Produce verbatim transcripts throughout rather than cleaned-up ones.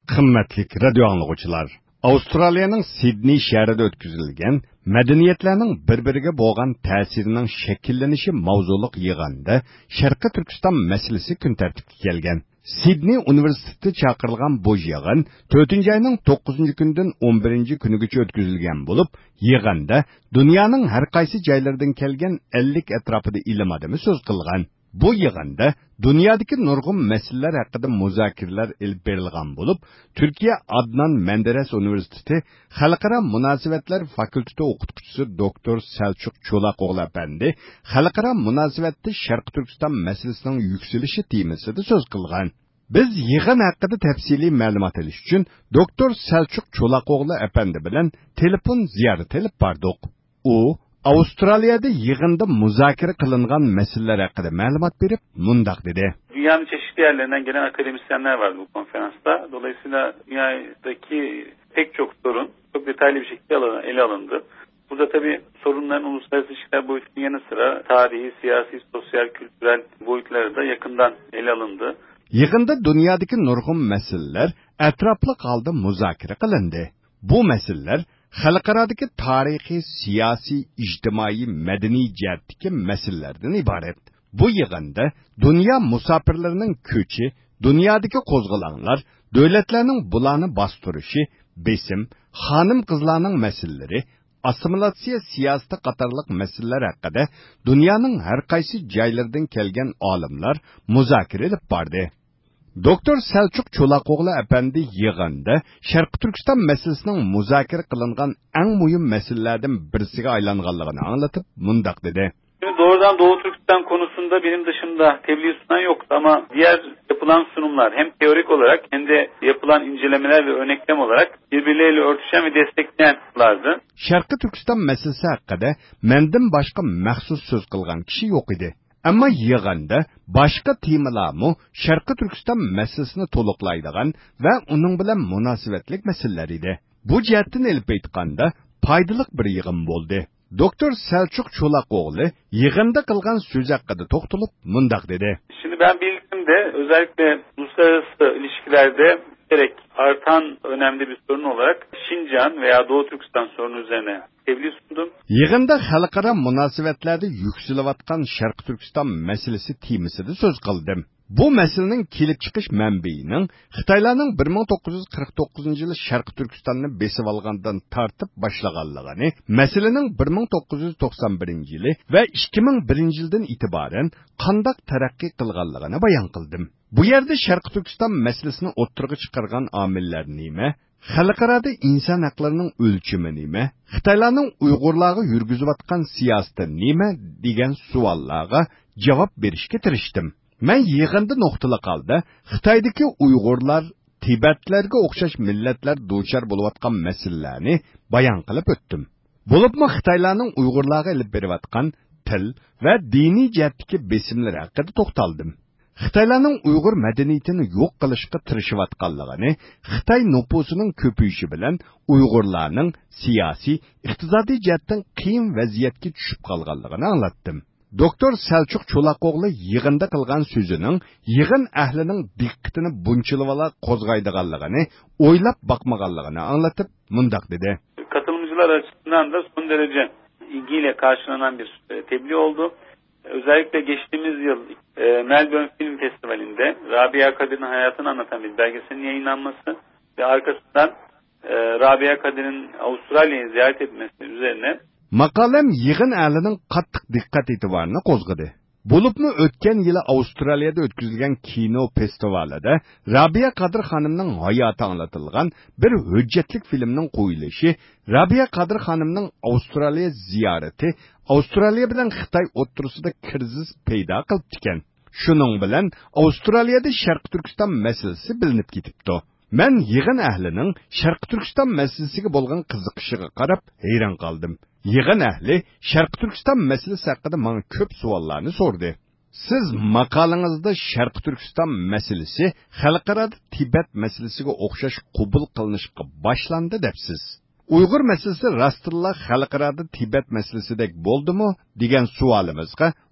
Qimmatli radio anglag'uvchilar, Avstraliyaning Sidney shahrida o'tkazilgan madaniyatlarning bir-biriga bo'lgan ta'sirining shakllanishi mavzuliq yig'inda Sharqiy Turkiston masalasi kun tartibga kelgan. Sidney universiteti chaqirilgan bu yig'in to'rtinchi oyning to'qqizinchi kunidan o'n birinchi kunigacha o'tkazilgan bo'lib, yig'inda dunyoning har qaysi joylaridan kelgan ellik atrofida ilm odami so'z qilgan. Bu yig'inda dunyodagi nurg'un masalalar haqida muzokaralar ilib berilgan bo'lib, Turkiya Adnan Menderes Universiteti Xalqaro munosabatlar fakulteti o'qituvchisi doktor Selçuk Cho'laqo'g'li apandi xalqaro munosabatda Sharq Turkiston masalasining yuksalishi temasida so'z qilgan. Biz yig'in haqida tafsiliy ma'lumot olish uchun doktor Selçuk Cho'laqo'g'li apandi bilan telefon ziyorat qilib bordik. U Avustraliyada yig'inda muzokara qilingan masalalar haqida ma'lumot berib, mundaq dedi. Dünyanın çeşitli yerlerinden gelen akademisyenler vardı bu konferansta. Dolayısıyla dünyadaki pek çok sorun çok detaylı bir şekilde ele alındı. Burada tabii sorunların uluslararası ilişkiler boyutunun yanı sıra tarihi, siyasi, sosyal, kültürel boyutları da yakından ele alındı. Yig'inda dunyodagi nurg'un masalalar atrofli holda muzokara qilindi. Bu masalalar xalqarodagi tarixiy, siyosiy, ijtimoiy, madaniy jihatdagi masalalardan iborat. Bu yig'inda dunyo musofirlarining ko'chi, dunyodagi qo'zg'olonlar, davlatlarning bularni bostirishi, besim, xonim-qizlarning masalalari, assimilyatsiya siyosati qatorliq masalalar haqida dunyoning har qaysi joylaridan kelgan olimlar muzokara olib bordi. Doktor Selçuk Cho'laqo'g'li apandi yig'inda Sharqiy Turkiston masalasining muzokara qilingan eng muhim masalalardan birisiga aylanganligini anglatib, mundaq dedi. Doğrudan Doğu Türkistan konusunda benim dışımda tebliğ sunan yoktu ama diğer yapılan sunumlar hem teorik olarak hem de yapılan incelemeler ve örneklem olarak birbirleriyle örtüşen ve destekleyenlerdi. Sharqiy Turkiston masalasi haqida mendan boshqa maxsus so'z qilgan kishi yo'q edi. Ammo yig'inda boshqa temalarmi Sharqiy Turkiston masalasini to'liqlaydigan va uning bilan munosabatli masalalar edi. Bu jihatdan elib aytganda foydali bir yig'in bo'ldi. Doktor Selçuk Cho'laqo'g'li yig'inda qilgan so'z haqida to'xtalib, mundaq dedi. Şimdi ben bildiğimde özellikle uluslararası ilişkilerde gerek artan önemli bir sorun olarak Şincan veya Doğu Türkistan sorunu üzerine tebliğ sundum. Yig'inda xalqaro munosabatlarda yuksalayotgan Sharqiy Turkiston masalasi temasida so'z qildim. Bu masalaning kelib chiqish manbaining Xitoylarning bir ming to'qqiz yuz qirq to'qqizinchi yili Sharqiy Turkistonni besib olgandan tortib boshlaganligini, masalaning bir ming to'qqiz yuz to'qson birinchi yili va ikki ming birinchi yildan e'tiboran qanday taraqqiy qilganligini bayon qildim. Bu yerda Sharqiy Turkiston masalasini o'ttirg'i chiqargan omillar nima? Xalqarada inson haqlarining o'lchami nima? Xitoylarning Uyg'urlarga yurgizayotgan siyosati nima degan savollarga javob berishga tirishdim. Men yig'inda nuqtali holda Xitoydagi Uyg'urlar, Tibetlarga o'xshash millatlar duchor bo'layotgan masalalarni bayon qilib o'tdim. Bo'libmi Xitoylarning Uyg'urlarga olib berayotgan til va diniy jihatdagi besimlar haqida to'xtaldim. Xitoylarning Uyg'ur madaniyatini yo'q qilishga tirishayotganligini, Xitoy nufusining ko'payishi bilan Uyg'urlarning siyosiy, iqtisodiy jihatdan qiyin vaziyatga tushib qolganligini anglatdim. Doktor Selçuk Cho'laqo'g'li yig'inda qilgan so'zining yig'in ahlining diqqatini bunchilvala qo'zg'aydiganligini, o'ylab boqmaganligini anglatib, mundaq dedi. Katılımcılar açısından da son derece ilgiyle karşılanan bir tebliğ oldu. Özellikle geçtiğimiz yıl e, Melbourne Film Festivali'nde Rabia Kadir'in hayatını anlatan bir belgeselin yayınlanması ve arkasından e, Rabia Kadir'in Avustralya'yı ziyaret etmesi üzerine maqolam yig'in ahlining qattiq diqqat e'tiborini qo'zg'adi. Bo'libmi o'tgan yili Avstraliyada o'tkazilgan kino festivalida Rabia Qadir xonimning hayoti anglatilgan bir hujjatli filmning qo'yilishi, Rabia Qadir xonimning Avstraliya ziyorati Avstraliya bilan Xitoy o'rtasida kriz paydo qilib ekan. Shuning bilan Avstraliyada Sharqiy Turkiston masalasi bilinib ketibdi. Men yig'in ahlining Sharqiy Turkiston masalasiga bo'lgan qiziqishiga qarab hayron qoldim. Yig'in ahli Sharqiy Turkiston masalasi haqida menga ko'p savollarni so'rdi. Siz maqolangizda Sharqiy Turkiston masalasi xalqaro Tibet masalasiga o'xshash qabul qilinishga boshlandi debsiz. Uyg'ur masalasi rostilla xalqaro Tibet masalasidek bo'ldimi degan savolimizga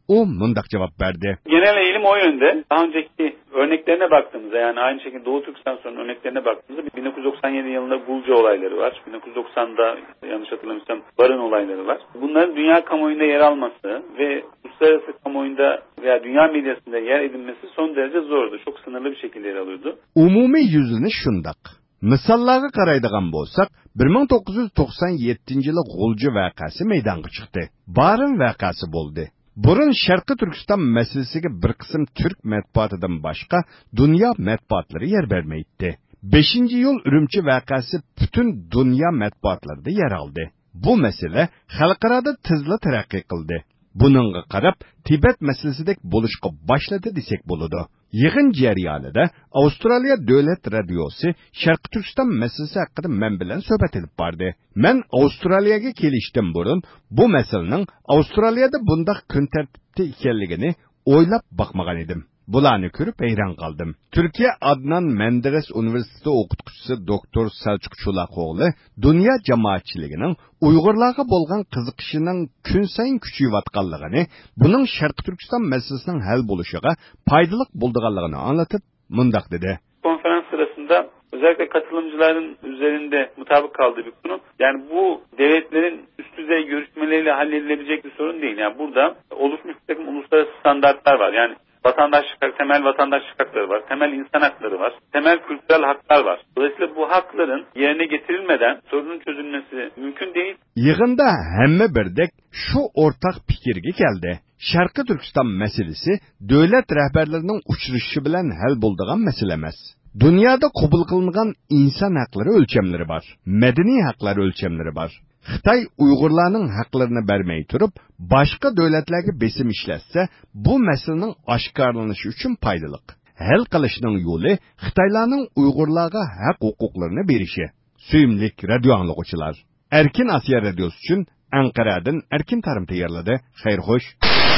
O mundaq cevap verdi. Genel eğilim o yönde. Daha önceki örneklerine baktığımızda, yani aynı şekilde Doğu Türkistan sorunun örneklerine baktığımızda bin dokuz yüz doksan yedi yılında Gulcu olayları var. bin dokuz yüz doksanda yanlış hatırlamıyorsam Barın olayları var. Bunların dünya kamuoyunda yer alması ve uluslararası kamuoyunda veya dünya medyasında yer edinmesi son derece zordu. Çok sınırlı bir şekilde yer alıyordu. Umumi yüzünü şundaq. Misallarga qaraydigan bo'lsak, bir ming to'qqiz yuz to'qson yettinchi yili G'ulji vaqasi maydonga chiqdi. Barin vaqasi bo'ldi. Burun Sharqi Turkiston masalasiga bir qism Türk matbuotidan boshqa dunyo matbuotlari yer bermaydi. beshinchi iyul Urumchi vaqasi butun dunyo matbuotlarida yer oldi. Bu masala xalqaro tezla taraqqiy qildi. Buningga qarab, Tibet masalasidek bo'lishga boshladi desak bo'ladi. Yig'in jarayonida Avstraliya davlat radiosi Sharqi Turkiston masalasi haqida men bilan suhbat olib bordi. Men Avstraliyaga kelishdan burun bu masalaning Avstraliyada bundaq kun tartibda ekanligini o'ylab boqmagan edim. Bularni ko'rib hayron qoldim. Turkiya Adnan Menderes Universiteti o'qituvchisi doktor Selçuk Çolaqoğlu dunyo jamoatchiligining Uyg'urlarga bo'lgan qiziqishining kun sayin kuchayotganligini, buning Sharq Turkiston masalasining hal bo'lishiga foydali bo'lganligini anlatib, mundaq dedi. Konferans sırasında özellikle katılımcıların üzerinde mutabık kaldığı bir konu. Yani bu devletlerin üst düzey görüşmeleriyle halledilebilecek bir sorun değil. Yani burada oluşmuş bir takım uluslararası standartlar var. Yani vatandaşlık, temel vatandaşlık hakları var, temel insan hakları var, temel kültürel haklar var. Dolayısıyla bu hakların yerine getirilmeden sorunun çözülmesi mümkün değil. Yığında hemme birdek şu ortak fikirge geldi. Sharqi Turkiston meselesi devlet rehberlerinin uçuruşu bilen hal bulduğun mesele emas. Dünyada qabul qilingan insan hakları ölçemleri var. Medeni hakları ölçemleri var. Xitay Uyg'urlarning haqlarini bermay turib, boshqa davlatlarga besim ishlatsa, bu masalaning oshkorlanishi uchun foydali. Hal qilishning yo'li Xitoylarning Uyg'urlarga haq-huquqlarini berishi. Suyimlik radio anglovchilar, Erkin Asiya radiosi uchun Anqaradan Erkin Tarim tayyorladi. Xayr xo'sh.